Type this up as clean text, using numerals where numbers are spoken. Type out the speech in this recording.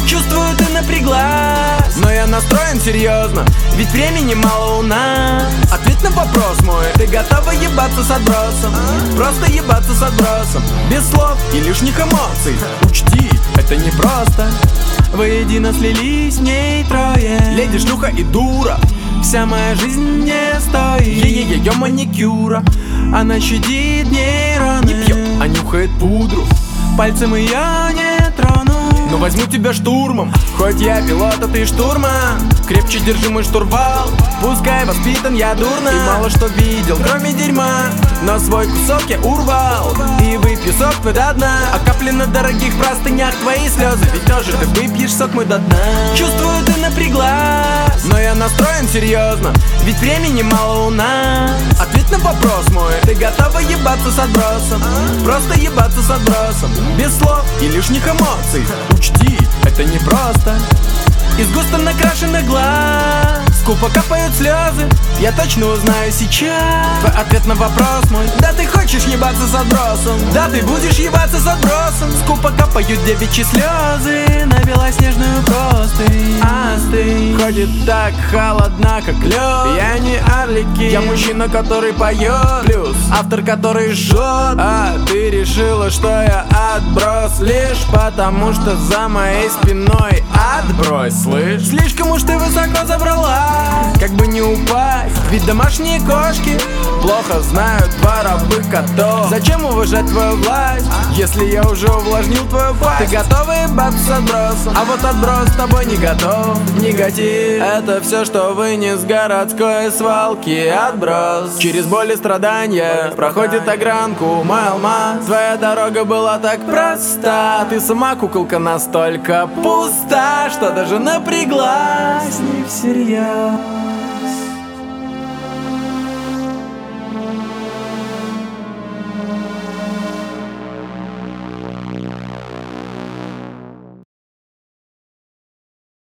Чувствую, ты напряглась, но я настроен серьезно, ведь времени мало у нас. Ответь на вопрос мой: ты готова ебаться с отбросом? Просто ебаться с отбросом, без слов и лишних эмоций. Учти, это не просто. Воедино слились в ней трое: леди, шлюха и дура. Вся моя жизнь не стоит ее маникюра. Она щадит нейроны, не пьет, а нюхает пудру. Пальцем ее не трону, но возьму тебя штурмом. Хоть я пилот, а ты штурман. Крепче держи мой штурвал. Пускай воспитан я дурно и мало что видел, кроме дерьма, но свой кусок я урвал и выпью сок твой до дна. А капли на дорогих простынях твои слезы, ведь тоже ты выпьешь сок мой до дна. Чувствую, ты напряглась, но я настроен серьезно, ведь времени мало у нас. Ответь на вопрос мой: ты готова ебаться с отбросом? Просто ебаться с отбросом, без слов и лишних эмоций. Учти, это не просто. Из густо накрашенных глаз скупо капают слезы. Я точно узнаю сейчас твой ответ на вопрос мой: да, ты хочешь ебаться с отбросом, да, ты будешь ебаться с отбросом. Скупо капают девичьи слезы на белоснежную простынь. Остынь, ходит так холодна, как лед. Я не Арлекин, я мужчина, который поет плюс, автор, который жжет. А ты решила, что я отброс лишь потому, что за моей спиной отбрось, слышь? Слишком уж ты высоко забрала, как бы не упасть, ведь домашние кошки плохо знают воровых котов. Зачем уважать твою власть, если я уже увлажнил твою пасть? Ты готова ебаться с отбросом, а вот отброс с тобой не готов. Негатив — это все, что вынес городской свалки. Отброс через боль и страдания проходит огранку, мой алмаз. Твоя дорога была так проста, ты сама, куколка, настолько пуста, что даже напряглась не всерьез.